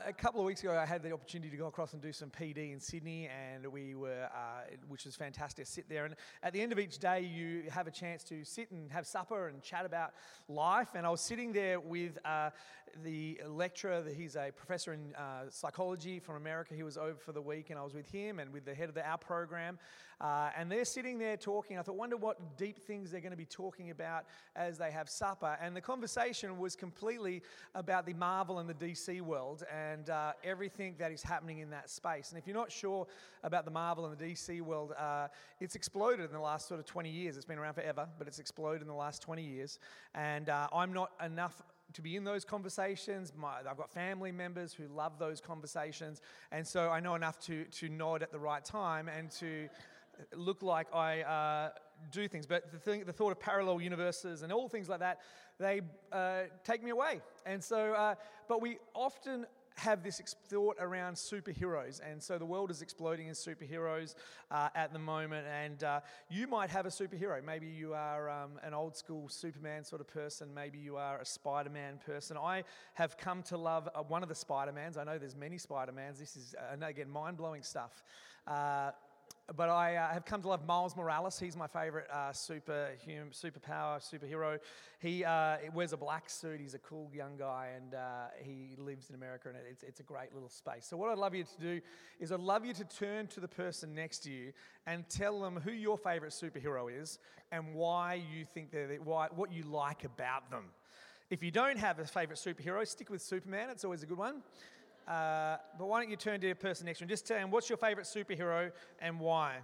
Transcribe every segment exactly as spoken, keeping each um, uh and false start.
a couple of weeks ago, I had the opportunity to go across and do some P D in Sydney, and we were, uh, which was fantastic, to sit there. And at the end of each day, you have a chance to sit and have supper and chat about life. And I was sitting there with uh, the lecturer. He's a professor in uh, psychology from America. He was over for the week, and I was with him and with the head of the, our program. Uh, and they're sitting there talking. I thought, wonder what deep things they're going to be talking about as they have supper. And the conversation was completely about the Marvel and the D C world and uh, everything that is happening in that space. And if you're not sure about the Marvel and the D C world, uh, it's exploded in the last sort of twenty years. It's been around forever, but it's exploded in the last twenty years. And uh, I'm not enough to be in those conversations. My, I've got family members who love those conversations. And so I know enough to, to nod at the right time and to look like I uh, do things. But the thing, the thought of parallel universes and all things like that, they uh, take me away. And so, uh, but we often have this ex- thought around superheroes. And so the world is exploding in superheroes uh, at the moment. And uh, you might have a superhero. Maybe you are um, an old school Superman sort of person. Maybe you are a Spider-Man person. I have come to love uh, one of the Spider-Mans. I know there's many Spider-Mans. This is, uh, again, mind-blowing stuff. Uh, But I uh, have come to love Miles Morales. He's my favourite uh, super hum, superpower, superhero. He uh, wears a black suit. He's a cool young guy, and uh, he lives in America, and it's, it's a great little space. So what I'd love you to do is I'd love you to turn to the person next to you and tell them who your favourite superhero is and why you think they're, why, what you like about them. If you don't have a favourite superhero, stick with Superman. It's always a good one. Uh, but why don't you turn to your person next to you and just tell them what's your favourite superhero and why?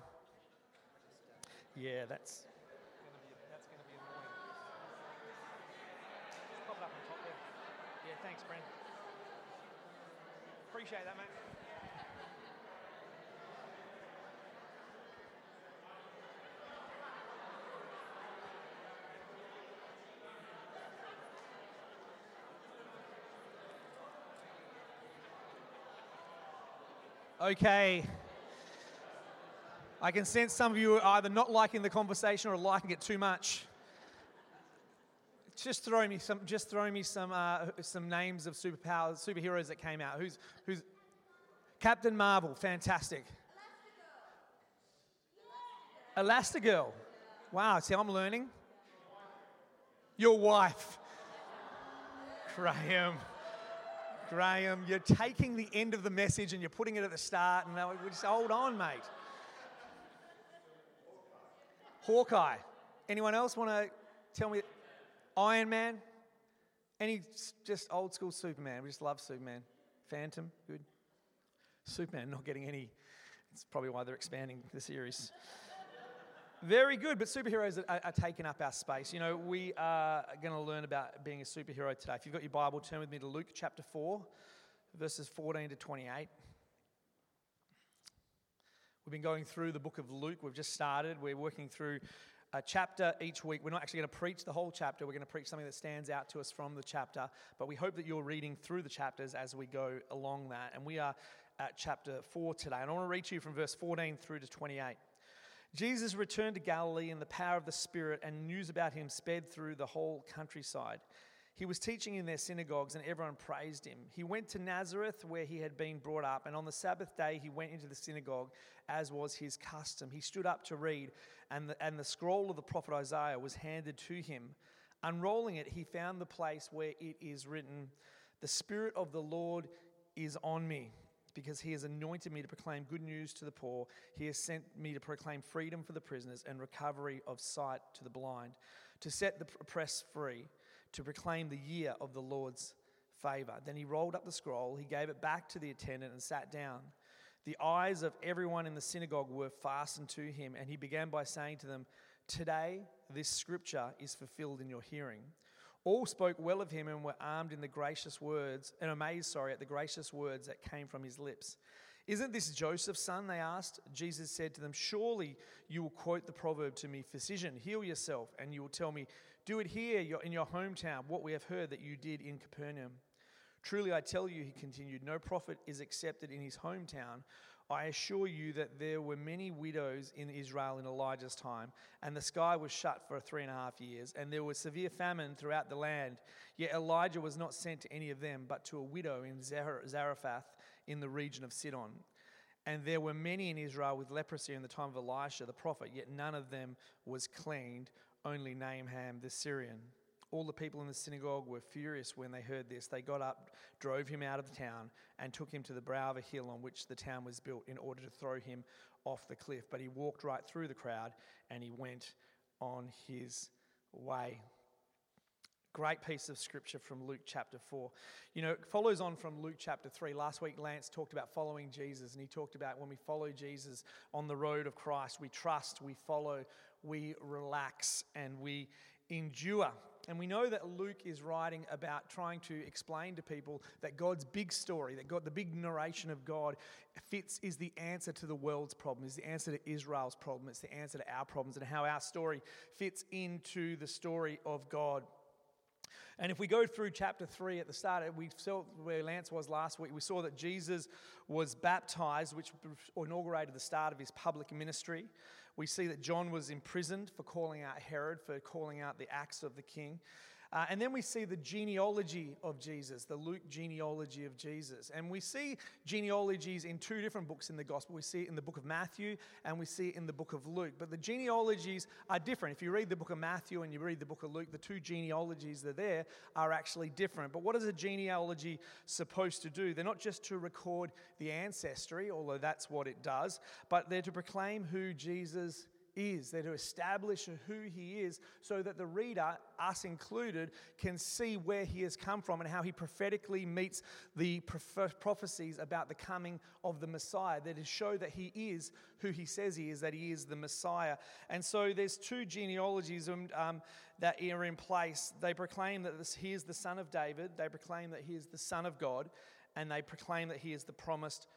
Yeah, that's going to be, that's going to be annoying. Just pop it up on top there. Yeah, thanks, Brent. Appreciate that, mate. Okay. I can sense some of you are either not liking the conversation or liking it too much. Just throw me some. Just throw me some. Uh, some names of superpowers, superheroes that came out. Who's who's Captain Marvel? Fantastic. Elastigirl. Wow. See, I'm learning. Your wife, Graham. Graham, you're taking the end of the message and you're putting it at the start, and we just hold on, mate. Hawkeye. Anyone else want to tell me? Iron Man? Any just old school Superman? We just love Superman. Phantom, good. Superman not getting any. It's probably why they're expanding the series. Very good, but superheroes are, are taking up our space. You know, we are going to learn about being a superhero today. If you've got your Bible, turn with me to Luke chapter four, verses fourteen to twenty-eight. We've been going through the book of Luke. We've just started. We're working through a chapter each week. We're not actually going to preach the whole chapter. We're going to preach something that stands out to us from the chapter. But we hope that you're reading through the chapters as we go along that. And we are at chapter four today. And I want to read to you from verse fourteen through to twenty-eight. Jesus returned to Galilee in the power of the Spirit, and news about him sped through the whole countryside. He was teaching in their synagogues, and everyone praised him. He went to Nazareth, where he had been brought up, and on the Sabbath day he went into the synagogue, as was his custom. He stood up to read, and the, and the scroll of the prophet Isaiah was handed to him. Unrolling it, he found the place where it is written, "The Spirit of the Lord is on me, because he has anointed me to proclaim good news to the poor. He has sent me to proclaim freedom for the prisoners and recovery of sight to the blind, to set the oppressed free, to proclaim the year of the Lord's favor." Then he rolled up the scroll, he gave it back to the attendant and sat down. The eyes of everyone in the synagogue were fastened to him, and he began by saying to them, "Today this scripture is fulfilled in your hearing." All spoke well of him and were armed in the gracious words, and amazed, sorry, at the gracious words that came from his lips. "Isn't this Joseph's son?" they asked. Jesus said to them, "Surely you will quote the proverb to me, 'Physician, heal yourself,' and you will tell me, 'Do it here in your hometown, what we have heard that you did in Capernaum.' Truly I tell you," he continued, "no prophet is accepted in his hometown. I assure you that there were many widows in Israel in Elijah's time, and the sky was shut for three and a half years, and there was severe famine throughout the land. Yet Elijah was not sent to any of them, but to a widow in Zarephath in the region of Sidon. And there were many in Israel with leprosy in the time of Elisha the prophet, yet none of them was cleaned, only Naaman the Syrian." All the people in the synagogue were furious when they heard this. They got up, drove him out of the town, and took him to the brow of a hill on which the town was built in order to throw him off the cliff. But he walked right through the crowd and he went on his way. Great piece of scripture from Luke chapter four. You know, it follows on from Luke chapter three. Last week, Lance talked about following Jesus, and he talked about when we follow Jesus on the road of Christ, we trust, we follow, we relax, and we endure. And we know that Luke is writing about trying to explain to people that God's big story, that God, the big narration of God fits, is the answer to the world's problem, is the answer to Israel's problem, it's the answer to our problems, and how our story fits into the story of God. And if we go through chapter three at the start, we saw where Lance was last week, we saw that Jesus was baptized, which inaugurated the start of his public ministry. We see that John was imprisoned for calling out Herod, for calling out the acts of the king. Uh, and then we see the genealogy of Jesus, the Luke genealogy of Jesus. And we see genealogies in two different books in the gospel. We see it in the book of Matthew and we see it in the book of Luke. But the genealogies are different. If you read the book of Matthew and you read the book of Luke, the two genealogies that are there are actually different. But what is a genealogy supposed to do? They're not just to record the ancestry, although that's what it does, but they're to proclaim who Jesus is. They're to establish who he is so that the reader, us included, can see where he has come from and how he prophetically meets the prophecies about the coming of the Messiah. That is show that he is who he says he is, that he is the Messiah. And so there's two genealogies um, that are in place. They proclaim that this, he is the son of David. They proclaim that he is the son of God. And they proclaim that he is the promised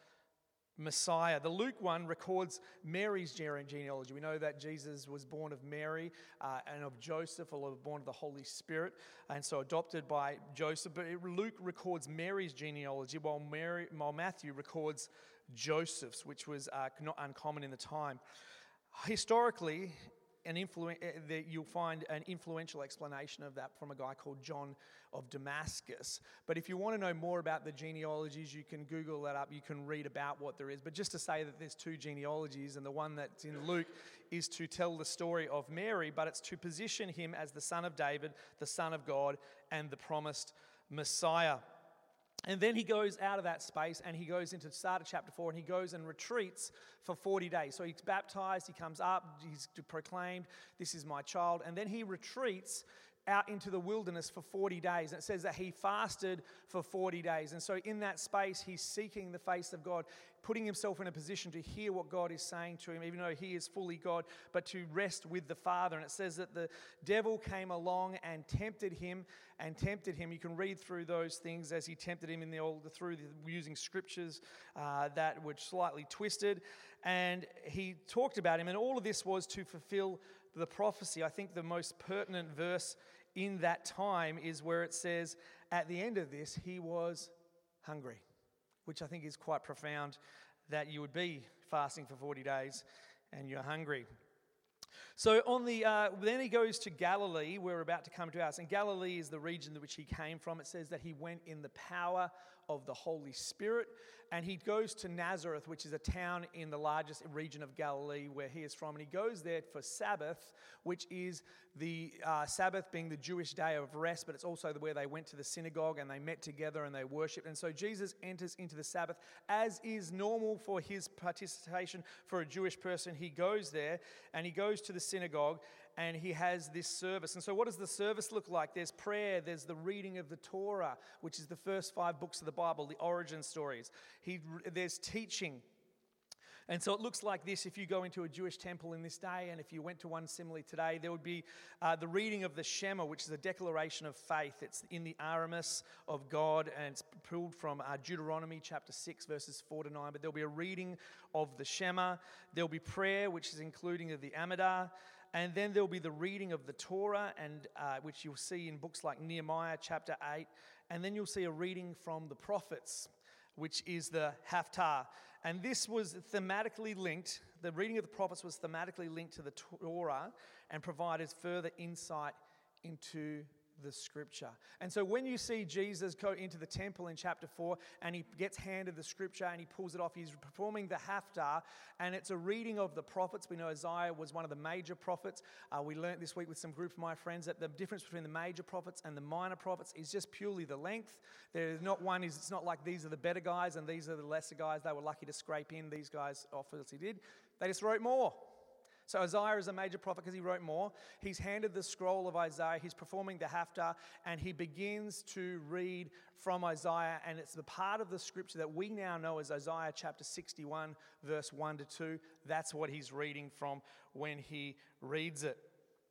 Messiah. The Luke one records Mary's genealogy. We know that Jesus was born of Mary uh, and of Joseph, or born of the Holy Spirit, and so adopted by Joseph. But it, Luke records Mary's genealogy, while, Mary, while Matthew records Joseph's, which was uh, not uncommon in the time. Historically, an influ- that you'll find an influential explanation of that from a guy called John of Damascus. But if you want to know more about the genealogies, you can Google that up, you can read about what there is. But just to say that there's two genealogies, and the one that's in Luke is to tell the story of Mary, but it's to position him as the son of David, the son of God, and the promised Messiah. And then he goes out of that space and he goes into the start of chapter four, and he goes and retreats for forty days. So he's baptized, he comes up, he's proclaimed, "This is my child." And then he retreats out into the wilderness for forty days. And it says that he fasted for forty days. And so in that space, he's seeking the face of God, putting himself in a position to hear what God is saying to him, even though he is fully God, but to rest with the Father. And it says that the devil came along and tempted him and tempted him. You can read through those things as he tempted him in the old, through the, using scriptures uh, that were slightly twisted. And he talked about him, and all of this was to fulfill the prophecy. I think the most pertinent verse in that time is where it says, at the end of this, he was hungry, which I think is quite profound, that you would be fasting for forty days and you're hungry. So on the uh, then he goes to Galilee. We're about to come to us, and Galilee is the region in which he came from. It says that he went in the power of the Holy Spirit, and he goes to Nazareth, which is a town in the largest region of Galilee where he is from, and he goes there for Sabbath, which is the uh, Sabbath being the Jewish day of rest, but it's also where they went to the synagogue and they met together and they worshipped. And so Jesus enters into the Sabbath, as is normal for his participation for a Jewish person. He goes there and he goes to the synagogue and he has this service. And so what does the service look like? There's prayer, there's the reading of the Torah, which is the first five books of the Bible, the origin stories. He, there's teaching. And so it looks like this if you go into a Jewish temple in this day, and if you went to one similarly today, there would be uh, the reading of the Shema, which is a declaration of faith. It's in the Aramis of God, and it's pulled from uh, Deuteronomy chapter six, verses four to nine. But there'll be a reading of the Shema. There'll be prayer, which is including of the Amidah. And then there'll be the reading of the Torah, and uh, which you'll see in books like Nehemiah chapter eight and then you'll see a reading from the prophets, which is the Haftarah. And this was thematically linked, the reading of the prophets was thematically linked to the Torah and provided further insight into the scripture. And so when you see Jesus go into the temple in chapter four and he gets handed the scripture and he pulls it off, he's performing the Haftarah, and it's a reading of the prophets. We know Isaiah was one of the major prophets. Uh, we learnt this week with some group of my friends that the difference between the major prophets and the minor prophets is just purely the length. There's not one, is it's not like these are the better guys and these are the lesser guys. They were lucky to scrape in. These guys obviously did. They just wrote more. So Isaiah is a major prophet because he wrote more. He's handed the scroll of Isaiah. He's performing the Haftarah, and he begins to read from Isaiah, and it's the part of the scripture that we now know as Isaiah chapter sixty-one, verse one to two. That's what he's reading from when he reads it.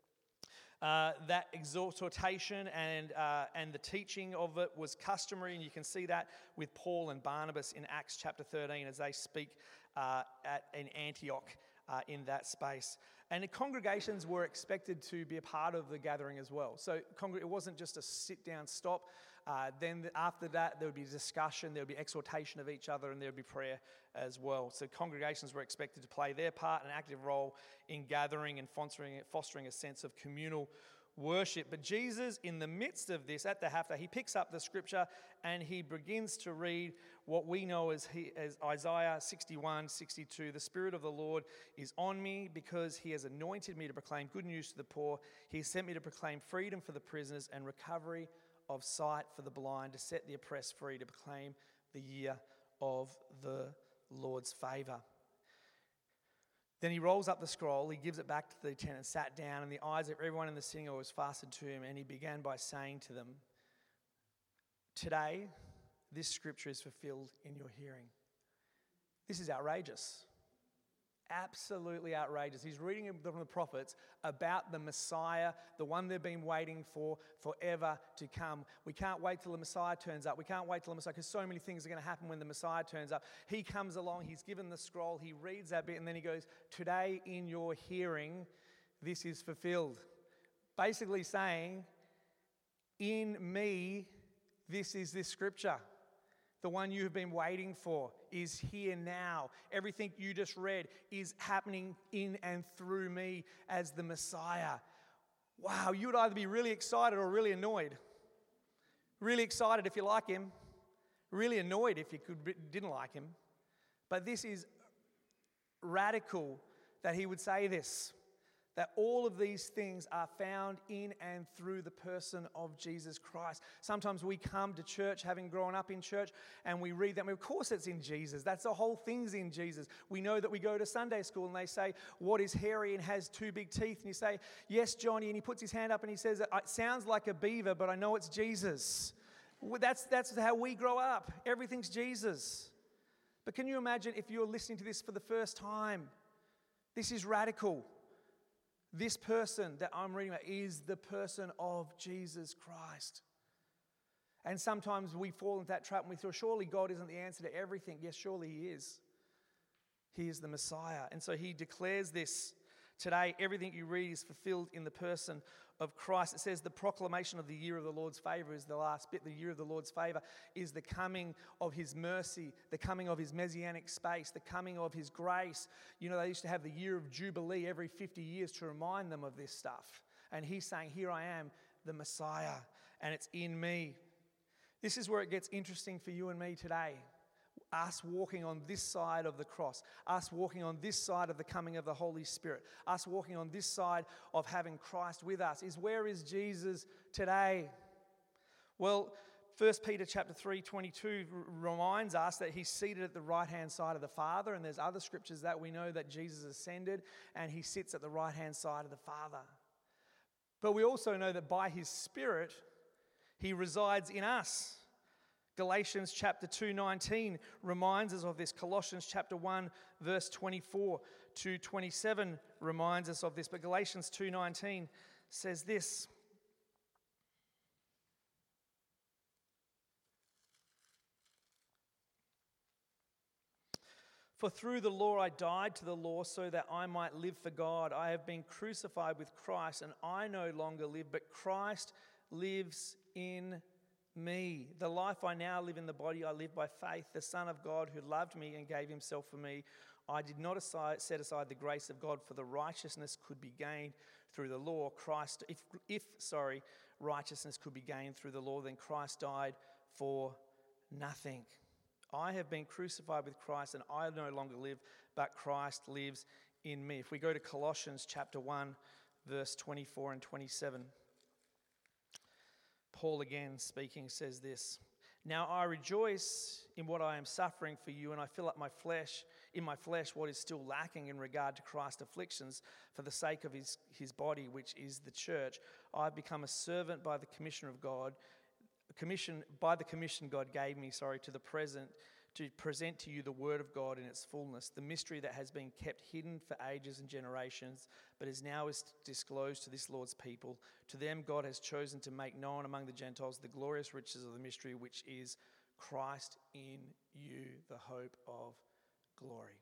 Uh, that exhortation and uh, and the teaching of it was customary, and you can see that with Paul and Barnabas in Acts chapter thirteen as they speak uh, at in Antioch. Uh, in that space. And the congregations were expected to be a part of the gathering as well. So congr- it wasn't just a sit-down stop. Uh, then the, after that, there would be discussion, there would be exhortation of each other, and there would be prayer as well. So congregations were expected to play their part, an active role in gathering and fostering, fostering a sense of communal worship. But Jesus, in the midst of this, at the Haftarah, he picks up the scripture and he begins to read what we know as, he, as Isaiah sixty-one, sixty-two. The Spirit of the Lord is on me because he has anointed me to proclaim good news to the poor. He has sent me to proclaim freedom for the prisoners and recovery of sight for the blind, to set the oppressed free, to proclaim the year of the Lord's favour. Then he rolls up the scroll, he gives it back to the attendant, sat down, and the eyes of everyone in the sitting hall was fastened to him, and he began by saying to them, "Today, this scripture is fulfilled in your hearing." This is outrageous. Absolutely outrageous. He's reading from the prophets about the Messiah, the one they've been waiting for forever to come. We can't wait till the Messiah turns up. We can't wait till the Messiah, because so many things are going to happen when the Messiah turns up. He comes along, he's given the scroll, he reads that bit, and then he goes, "Today in your hearing, this is fulfilled." Basically saying, in me, this is this scripture. The one you have been waiting for is here now. Everything you just read is happening in and through me as the Messiah. Wow, you would either be really excited or really annoyed. Really excited if you like him. Really annoyed if you could, didn't like him. But this is radical that he would say this. That all of these things are found in and through the person of Jesus Christ. Sometimes we come to church, having grown up in church, and we read that. And of course it's in Jesus. That's the whole thing's in Jesus. We know that we go to Sunday school and they say, "What is hairy and has two big teeth?" And you say, "Yes, Johnny." And he puts his hand up and he says, "It sounds like a beaver, but I know it's Jesus." That's, that's how we grow up. Everything's Jesus. But can you imagine if you're listening to this for the first time? This is radical. This person that I'm reading about is the person of Jesus Christ. And sometimes we fall into that trap and we feel, surely God isn't the answer to everything. Yes, surely he is. He is the Messiah. And so he declares this today. Everything you read is fulfilled in the person of Christ. It says the proclamation of the year of the Lord's favour is the last bit. The year of the Lord's favour is the coming of his mercy, the coming of his messianic space, the coming of his grace. You know, they used to have the year of Jubilee every fifty years to remind them of this stuff. And he's saying, here I am, the Messiah, and it's in me. This is where it gets interesting for you and me today. Us walking on this side of the cross, us walking on this side of the coming of the Holy Spirit, us walking on this side of having Christ with us, is where is Jesus today? Well, First Peter chapter three, twenty-two reminds us that he's seated at the right-hand side of the Father, and there's other scriptures that we know that Jesus ascended and he sits at the right-hand side of the Father. But we also know that by his Spirit, he resides in us. Galatians chapter two nineteen reminds us of this. Colossians chapter one verse twenty-four to twenty-seven reminds us of this. But Galatians two nineteen says this. For through the law I died to the law so that I might live for God. I have been crucified with Christ, and I no longer live, but Christ lives in me. The life I now live in the body, I live by faith. The Son of God who loved me and gave himself for me. I did not aside, set aside the grace of God, for the righteousness could be gained through the law. Christ, if, if sorry, righteousness could be gained through the law, then Christ died for nothing. I have been crucified with Christ, and I no longer live, but Christ lives in me. If we go to Colossians chapter one, verse twenty-four and twenty-seven, Paul again speaking says this: Now I rejoice in what I am suffering for you, and I fill up my flesh, in my flesh what is still lacking in regard to Christ's afflictions for the sake of his, his body, which is the church. I've become a servant by the commission of God, commission by the commission God gave me, sorry, to the present, to present to you the word of God in its fullness, the mystery that has been kept hidden for ages and generations, but is now is disclosed to this Lord's people. To them God has chosen to make known among the Gentiles the glorious riches of the mystery, which is Christ in you, the hope of glory.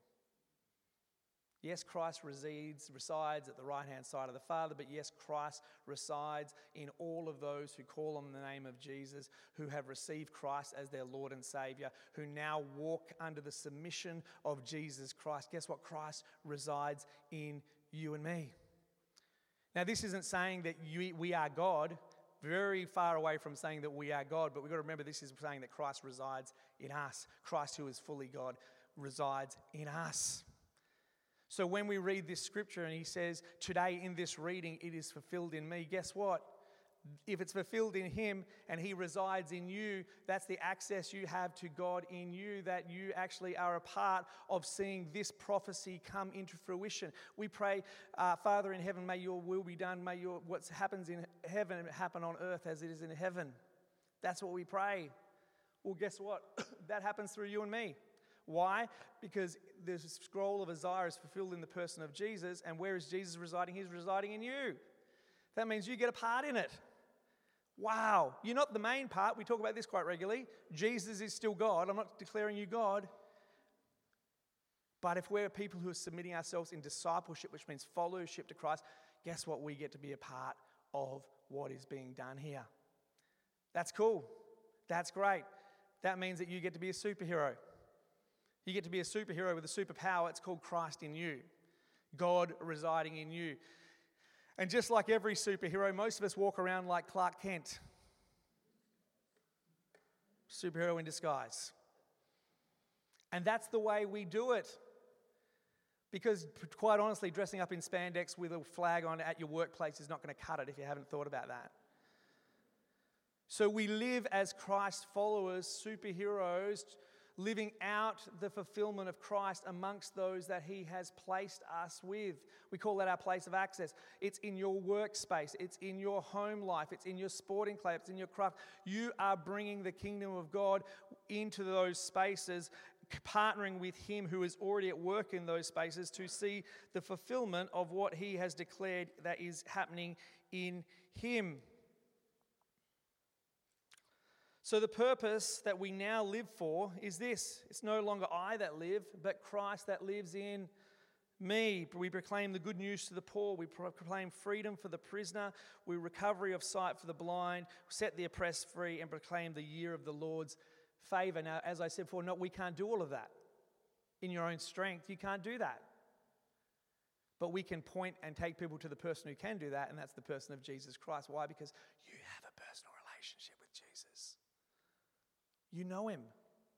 Yes, Christ resides, resides at the right-hand side of the Father, but yes, Christ resides in all of those who call on the name of Jesus, who have received Christ as their Lord and Saviour, who now walk under the submission of Jesus Christ. Guess what? Christ resides in you and me. Now, this isn't saying that you, we are God, very far away from saying that we are God, but we've got to remember this is saying that Christ resides in us. Christ, who is fully God, resides in us. So when we read this scripture and he says, today in this reading, it is fulfilled in me, guess what? If it's fulfilled in him and he resides in you, that's the access you have to God in you, that you actually are a part of seeing this prophecy come into fruition. We pray, uh, Father in heaven, may your will be done. May your what happens in heaven happen on earth as it is in heaven. That's what we pray. Well, guess what? That happens through you and me. Why? Because the scroll of Isaiah is fulfilled in the person of Jesus, and where is Jesus residing? He's residing in you. That means you get a part in it. Wow. You're not the main part. We talk about this quite regularly. Jesus is still God. I'm not declaring you God. But if we're people who are submitting ourselves in discipleship, which means fellowship to Christ, guess what? We get to be a part of what is being done here. That's cool. That's great. That means that you get to be a superhero. You get to be a superhero with a superpower. It's called Christ in you. God residing in you. And just like every superhero, most of us walk around like Clark Kent. Superhero in disguise. And that's the way we do it. Because quite honestly, dressing up in spandex with a flag on at your workplace is not going to cut it if you haven't thought about that. So we live as Christ followers, superheroes, living out the fulfillment of Christ amongst those that he has placed us with. We call that our place of access. It's in your workspace. It's in your home life. It's in your sporting club. It's in your craft. You are bringing the kingdom of God into those spaces, partnering with him who is already at work in those spaces to see the fulfillment of what he has declared that is happening in him. So the purpose that we now live for is this. It's no longer I that live, but Christ that lives in me. We proclaim the good news to the poor. We proclaim freedom for the prisoner. We recovery of sight for the blind. Set the oppressed free and proclaim the year of the Lord's favor. Now, as I said before, no, we can't do all of that in your own strength. You can't do that. But we can point and take people to the person who can do that, and that's the person of Jesus Christ. Why? Because you have a personal relationship with Jesus. You know him.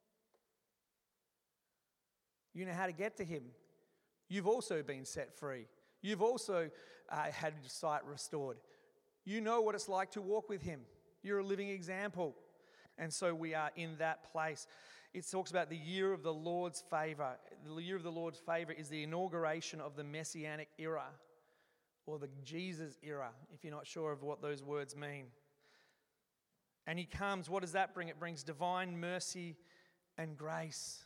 You know how to get to him. You've also been set free. You've also uh, had your sight restored. You know what it's like to walk with him. You're a living example. And so we are in that place. It talks about the year of the Lord's favor. The year of the Lord's favor is the inauguration of the Messianic era, or the Jesus era, if you're not sure of what those words mean. And he comes, what does that bring? It brings divine mercy and grace.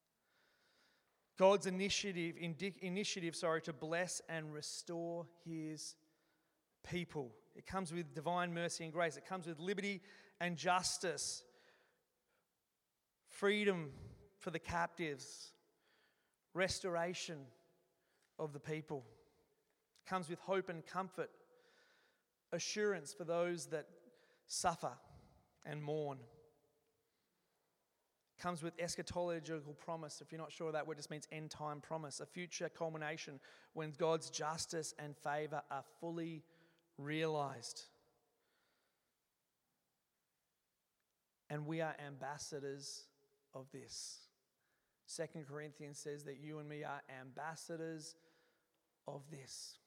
God's initiative, indi- initiative, sorry, to bless and restore his people. It comes with divine mercy and grace. It comes with liberty and justice, freedom for the captives, restoration of the people. It comes with hope and comfort, assurance for those that suffer, and mourn. Comes with eschatological promise. If you're not sure of that word, it just means end time promise, a future culmination when God's justice and favour are fully realised. And we are ambassadors of this. Second Corinthians says that you and me are ambassadors of this.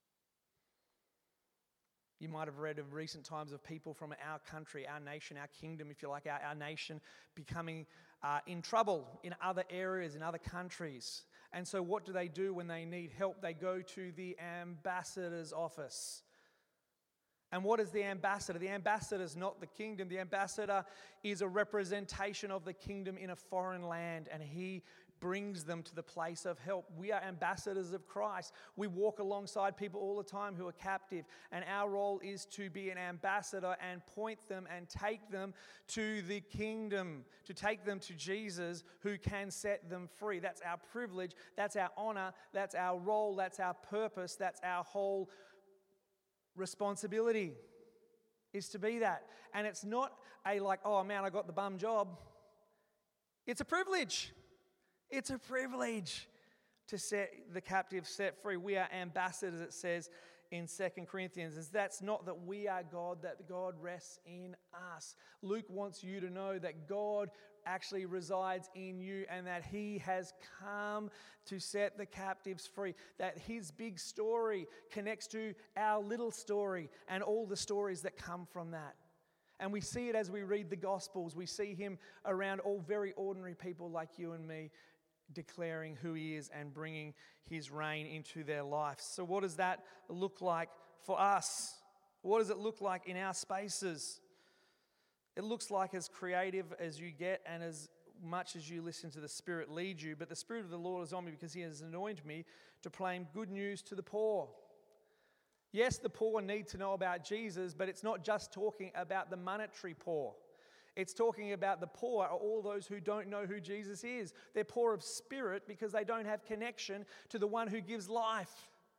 You might have read of recent times of people from our country, our nation, our kingdom, if you like, our, our nation becoming uh, in trouble in other areas, in other countries. And so what do they do when they need help? They go to the ambassador's office. And what is the ambassador? The ambassador is not the kingdom. The ambassador is a representation of the kingdom in a foreign land, and he brings them to the place of help. We are ambassadors of Christ. We walk alongside people all the time who are captive, and our role is to be an ambassador and point them and take them to the kingdom, to take them to Jesus who can set them free. That's our privilege, that's our honor, that's our role, that's our purpose, that's our whole responsibility, is to be that. And it's not a like, oh man, I got the bum job. It's a privilege. It's a privilege to set the captive set free. We are ambassadors, it says in Second Corinthians. And that's not that we are God, that God rests in us. Luke wants you to know that God actually resides in you and that he has come to set the captives free. That his big story connects to our little story and all the stories that come from that. And we see it as we read the Gospels. We see him around all very ordinary people like you and me, declaring who he is and bringing his reign into their life. So what does that look like for us? What does it look like in our spaces? It looks like as creative as you get and as much as you listen to the Spirit lead you. But the Spirit of the Lord is on me because he has anointed me to proclaim good news to the poor. Yes, the poor need to know about Jesus, but it's not just talking about the monetary poor. It's talking about the poor are all those who don't know who Jesus is. They're poor of spirit because they don't have connection to the one who gives life.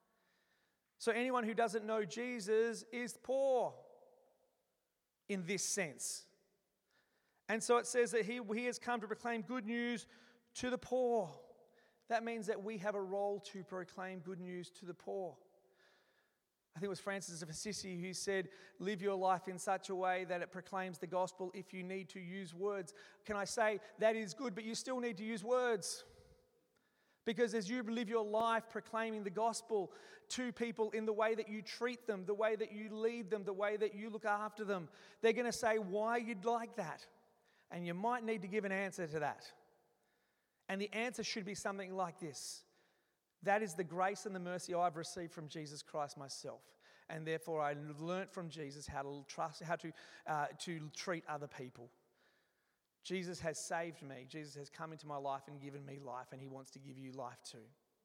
So anyone who doesn't know Jesus is poor in this sense. And so it says that he, he has come to proclaim good news to the poor. That means that we have a role to proclaim good news to the poor. I think it was Francis of Assisi who said, live your life in such a way that it proclaims the gospel if you need to use words. Can I say that is good, but you still need to use words? Because as you live your life proclaiming the gospel to people in the way that you treat them, the way that you lead them, the way that you look after them, they're going to say why you'd like that. And you might need to give an answer to that. And the answer should be something like this. That is the grace and the mercy I've received from Jesus Christ myself. And therefore I learnt from Jesus how to trust, how to, uh, to treat other people. Jesus has saved me. Jesus has come into my life and given me life, and he wants to give you life too.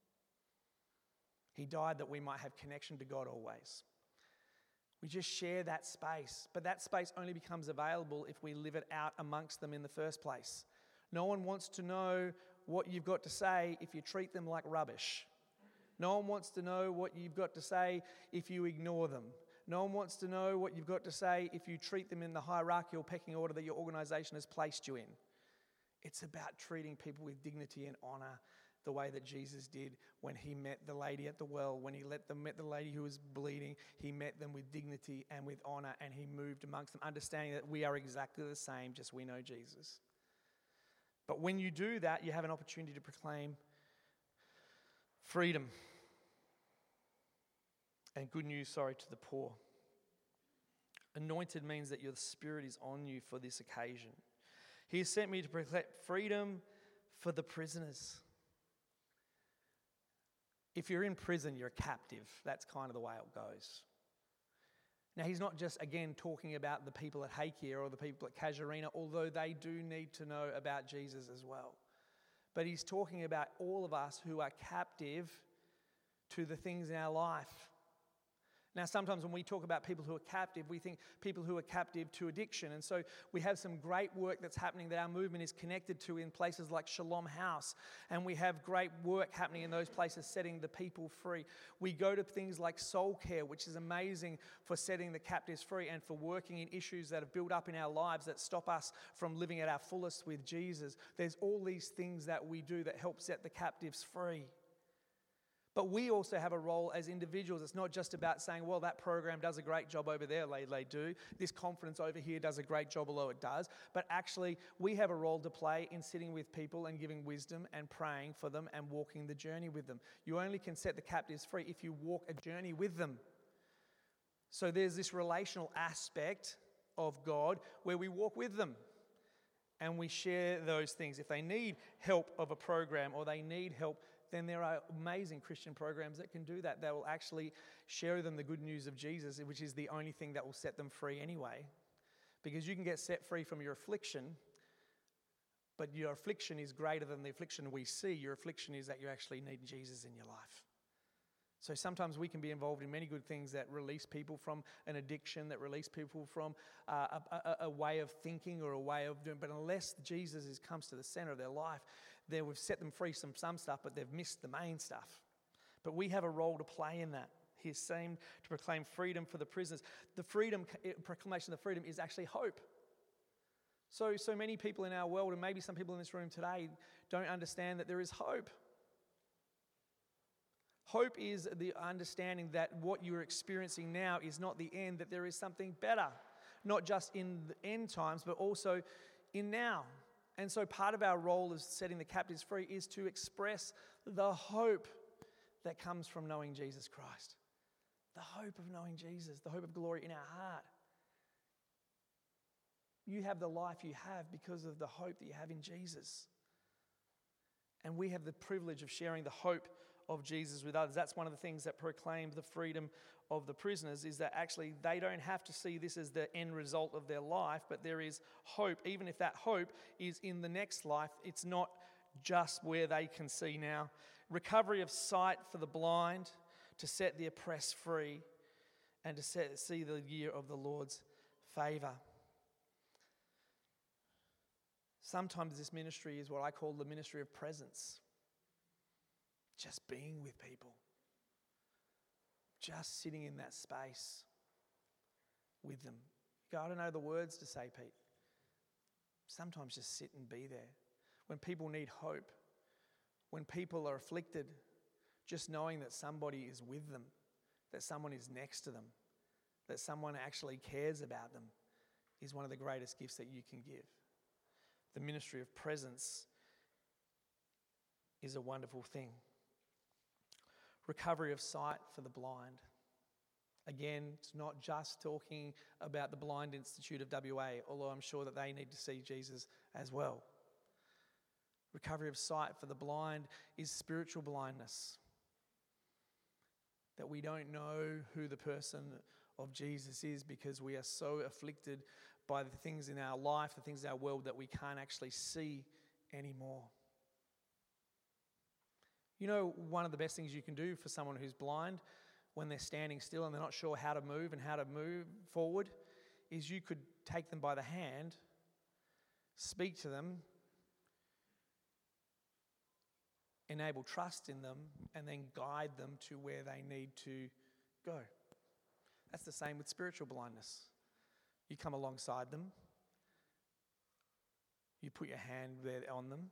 He died that we might have connection to God always. We just share that space, but that space only becomes available if we live it out amongst them in the first place. No one wants to know what you've got to say if you treat them like rubbish. No one wants to know what you've got to say if you ignore them. No one wants to know what you've got to say if you treat them in the hierarchical pecking order that your organisation has placed you in. It's about treating people with dignity and honour the way that Jesus did when he met the lady at the well, when he let them met the lady who was bleeding. He met them with dignity and with honour, and he moved amongst them, understanding that we are exactly the same, just we know Jesus. But when you do that, you have an opportunity to proclaim freedom and good news, sorry, to the poor. Anointed means that your spirit is on you for this occasion. He has sent me to proclaim freedom for the prisoners. If you're in prison, you're a captive. That's kind of the way it goes. Now, he's not just, again, talking about the people at Hakea or the people at Casuarina, although they do need to know about Jesus as well. But he's talking about all of us who are captive to the things in our life. Now, sometimes when we talk about people who are captive, we think people who are captive to addiction. And so we have some great work that's happening that our movement is connected to in places like Shalom House. And we have great work happening in those places, setting the people free. We go to things like Soul Care, which is amazing for setting the captives free and for working in issues that have built up in our lives that stop us from living at our fullest with Jesus. There's all these things that we do that help set the captives free. But we also have a role as individuals. It's not just about saying, well, that program does a great job over there, they, they do. This conference over here does a great job, although it does. But actually, we have a role to play in sitting with people and giving wisdom and praying for them and walking the journey with them. You only can set the captives free if you walk a journey with them. So there's this relational aspect of God where we walk with them and we share those things. If they need help of a program or they need help, then there are amazing Christian programs that can do that. That will actually share them the good news of Jesus, which is the only thing that will set them free anyway. Because you can get set free from your affliction, but your affliction is greater than the affliction we see. Your affliction is that you actually need Jesus in your life. So sometimes we can be involved in many good things that release people from an addiction, that release people from uh, a, a, a way of thinking or a way of doing. But unless Jesus is, comes to the center of their life, then we've set them free from some stuff, but they've missed the main stuff. But we have a role to play in that. He's saying to proclaim freedom for the prisoners. The freedom, proclamation of the freedom is actually hope. So, so many people in our world, and maybe some people in this room today, don't understand that there is hope. Hope is the understanding that what you're experiencing now is not the end, that there is something better, not just in the end times, but also in now. And so part of our role as setting the captives free is to express the hope that comes from knowing Jesus Christ. The hope of knowing Jesus, the hope of glory in our heart. You have the life you have because of the hope that you have in Jesus. And we have the privilege of sharing the hope of Jesus with others. That's one of the things that proclaim the freedom of the prisoners, is that actually they don't have to see this as the end result of their life, but there is hope. Even if that hope is in the next life, it's not just where they can see now. Recovery of sight for the blind, to set the oppressed free, and to set, see the year of the Lord's favor. Sometimes this ministry is what I call the ministry of presence. Just being with people. Just sitting in that space with them. You go, I don't know the words to say, Pete. Sometimes just sit and be there. When people need hope, when people are afflicted, just knowing that somebody is with them, that someone is next to them, that someone actually cares about them, is one of the greatest gifts that you can give. The ministry of presence is a wonderful thing. Recovery of sight for the blind. Again, it's not just talking about the Blind Institute of W A, although I'm sure that they need to see Jesus as well. Recovery of sight for the blind is spiritual blindness. That we don't know who the person of Jesus is because we are so afflicted by the things in our life, the things in our world, that we can't actually see anymore. You know, one of the best things you can do for someone who's blind when they're standing still and they're not sure how to move and how to move forward is you could take them by the hand, speak to them, enable trust in them, and then guide them to where they need to go. That's the same with spiritual blindness. You come alongside them, you put your hand there on them,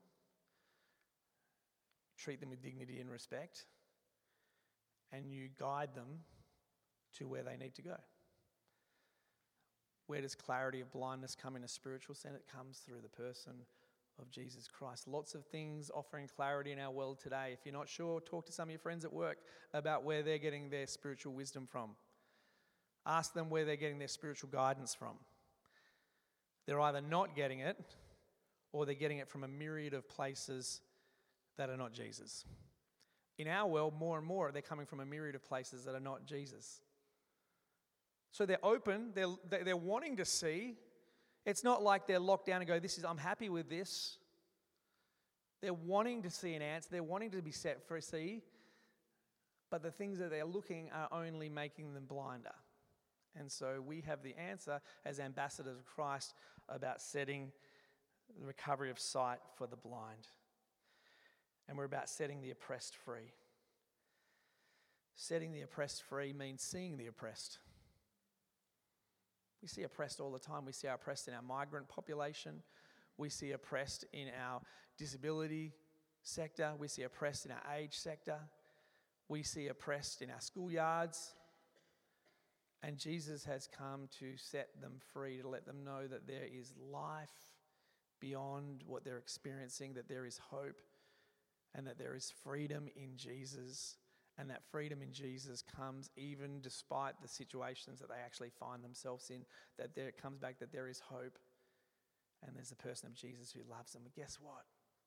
treat them with dignity and respect, and you guide them to where they need to go. Where does clarity of blindness come in a spiritual sense? It comes through the person of Jesus Christ. Lots of things offering clarity in our world today. If you're not sure, talk to some of your friends at work about where they're getting their spiritual wisdom from. Ask them where they're getting their spiritual guidance from. They're either not getting it, or they're getting it from a myriad of places that are not Jesus. In our world, more and more, they're coming from a myriad of places that are not Jesus. So they're open, they're, they're wanting to see. It's not like they're locked down and go, this is, I'm happy with this. They're wanting to see an answer. They're wanting to be set free. but the things that they're looking are only making them blinder. And so we have the answer as ambassadors of Christ about setting the recovery of sight for the blind. And we're about setting the oppressed free. Setting the oppressed free means seeing the oppressed. We see oppressed all the time. We see oppressed in our migrant population. We see oppressed in our disability sector. We see oppressed in our age sector. We see oppressed in our schoolyards. And Jesus has come to set them free, to let them know that there is life beyond what they're experiencing, that there is hope, and that there is freedom in Jesus. And that freedom in Jesus comes even despite the situations that they actually find themselves in, that there it comes back that there is hope. And there's the person of Jesus who loves them. But guess what?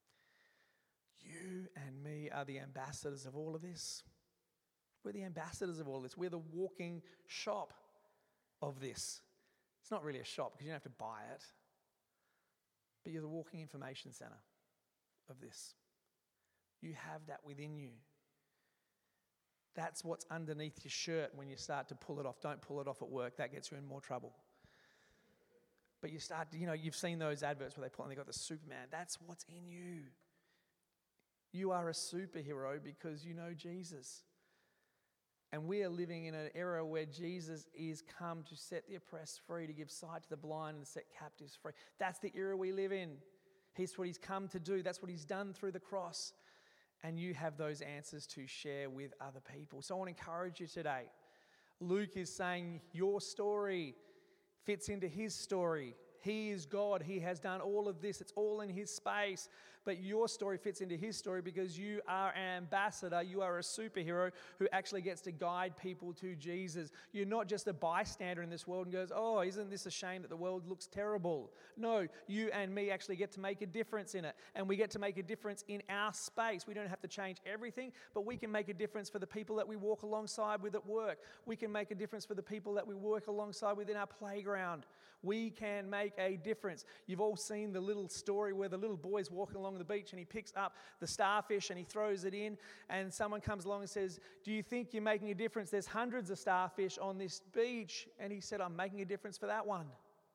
You and me are the ambassadors of all of this. We're the ambassadors of all this. We're the walking shop of this. It's not really a shop because you don't have to buy it. But you're the walking information center of this. You have that within you. That's what's underneath your shirt when you start to pull it off. Don't pull it off at work. That gets you in more trouble. But you start, you know, you've seen those adverts where they pull and they've got the Superman. That's what's in you. You are a superhero because you know Jesus. And we are living in an era where Jesus is come to set the oppressed free, to give sight to the blind and set captives free. That's the era we live in. He's what he's come to do. That's what he's done through the cross. And you have those answers to share with other people. So I want to encourage you today. Luke is saying your story fits into his story. He is God. He has done all of this. It's all in his space. But your story fits into his story because you are an ambassador. You are a superhero who actually gets to guide people to Jesus. You're not just a bystander in this world and goes, oh, isn't this a shame that the world looks terrible? No, you and me actually get to make a difference in it. And we get to make a difference in our space. We don't have to change everything, but we can make a difference for the people that we walk alongside with at work. We can make a difference for the people that we work alongside with in our playground. We can make a difference. You've all seen the little story where the little boy's walking along the beach and he picks up the starfish and he throws it in, and someone comes along and says, do you think you're making a difference? There's hundreds of starfish on this beach. And he said, I'm making a difference for that one.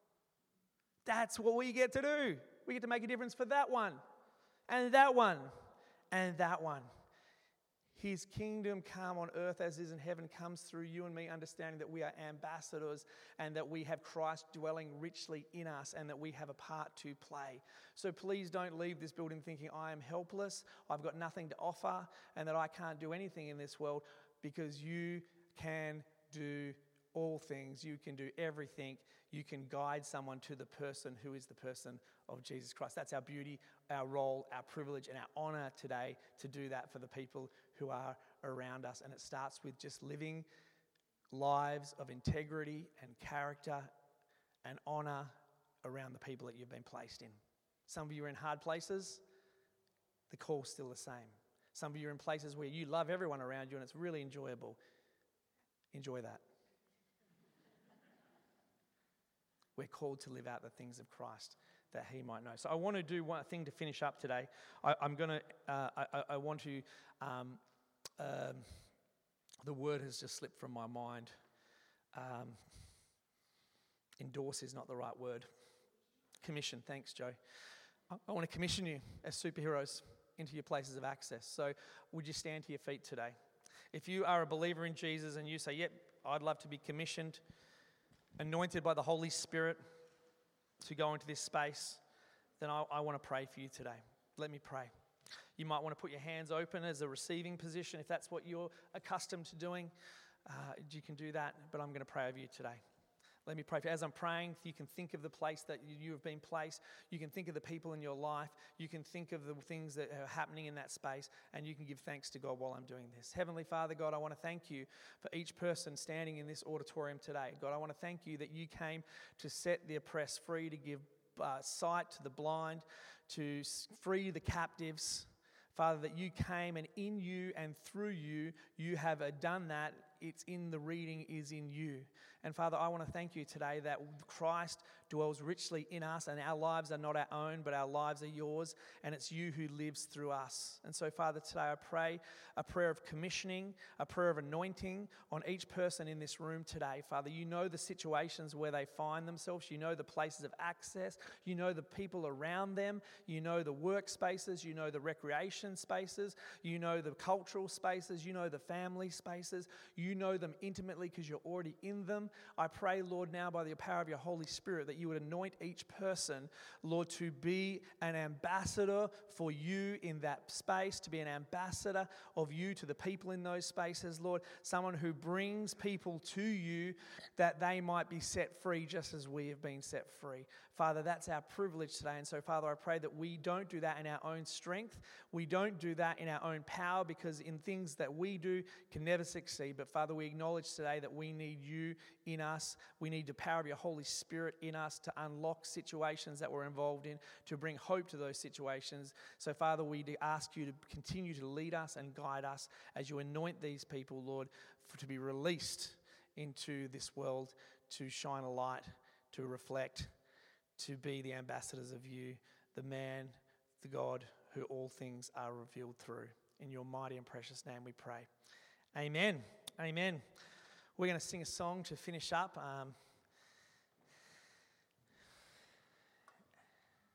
That's what we get to do. We get to make a difference for that one, and that one, and that one. His kingdom come on earth as is in heaven comes through you and me, understanding that we are ambassadors and that we have Christ dwelling richly in us and that we have a part to play. So please don't leave this building thinking I am helpless, I've got nothing to offer, and that I can't do anything in this world, because you can do all things. You can do everything. You can guide someone to the person who is the person of Jesus Christ. That's our beauty, our role, our privilege, and our honor today to do that for the people who are around us. And it starts with just living lives of integrity and character and honor around the people that you've been placed in. Some of you are in hard places. The call's still the same. Some of you are in places where you love everyone around you and it's really enjoyable. Enjoy that. We're called to live out the things of Christ that he might know. So I want to do one thing to finish up today. I, I'm going to, uh, I, I want to, um, um, the word has just slipped from my mind. Um, endorse is not the right word. Commission, thanks, Joe. I, I want to commission you as superheroes into your places of access. So would you stand to your feet today? If you are a believer in Jesus and you say, yep, I'd love to be commissioned, anointed by the Holy Spirit to go into this space, then I, I want to pray for you today. Let me pray. You might want to put your hands open as a receiving position if that's what you're accustomed to doing. Uh, you can do that, but I'm going to pray over you today. Let me pray for you. As I'm praying, you can think of the place that you have been placed. You can think of the people in your life. You can think of the things that are happening in that space, and you can give thanks to God while I'm doing this. Heavenly Father, God, I want to thank you for each person standing in this auditorium today. God, I want to thank you that you came to set the oppressed free, to give uh, sight to the blind, to free the captives. Father, that you came, and in you and through you, you have uh, done that it's in the reading is in you. And Father, I want to thank you today that Christ dwells richly in us, and our lives are not our own, but our lives are yours, and it's you who lives through us. And so, Father, today I pray a prayer of commissioning, a prayer of anointing on each person in this room today. Father, you know the situations where they find themselves. You know the places of access. You know the people around them. You know the workspaces. You know the recreation spaces. You know the cultural spaces. You know the family spaces. You know them intimately because you're already in them. I pray, Lord, now by the power of your Holy Spirit that you would anoint each person, Lord, to be an ambassador for you in that space, to be an ambassador of you to the people in those spaces, Lord, someone who brings people to you that they might be set free just as we have been set free. Father, that's our privilege today. And so, Father, I pray that we don't do that in our own strength. We don't do that in our own power, because in things that we do can never succeed. But, Father, we acknowledge today that we need you in us. We need the power of your Holy Spirit in us to unlock situations that we're involved in, to bring hope to those situations. So, Father, we do ask you to continue to lead us and guide us as you anoint these people, Lord, for, to be released into this world, to shine a light, to reflect, to be the ambassadors of you, the man, the God who all things are revealed through. In your mighty and precious name we pray. Amen. Amen. We're going to sing a song to finish up. Um,